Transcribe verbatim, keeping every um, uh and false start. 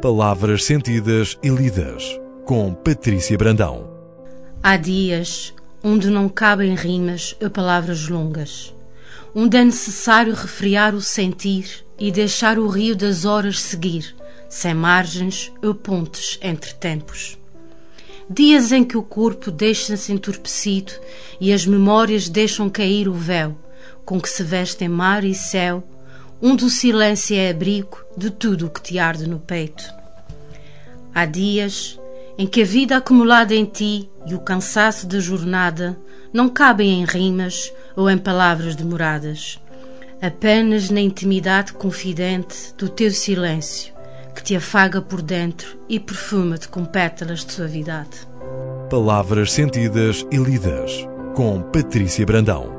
Palavras sentidas e lidas, com Patrícia Brandão. Há dias onde não cabem rimas a palavras longas, onde é necessário refriar o sentir e deixar o rio das horas seguir, sem margens ou pontes entre tempos. Dias em que o corpo deixa-se entorpecido e as memórias deixam cair o véu com que se vestem mar e céu, onde o silêncio é abrigo de tudo o que te arde no peito. Há dias em que a vida acumulada em ti e o cansaço da jornada não cabem em rimas ou em palavras demoradas, apenas na intimidade confidente do teu silêncio, que te afaga por dentro e perfuma-te com pétalas de suavidade. Palavras sentidas e lidas, com Patrícia Brandão.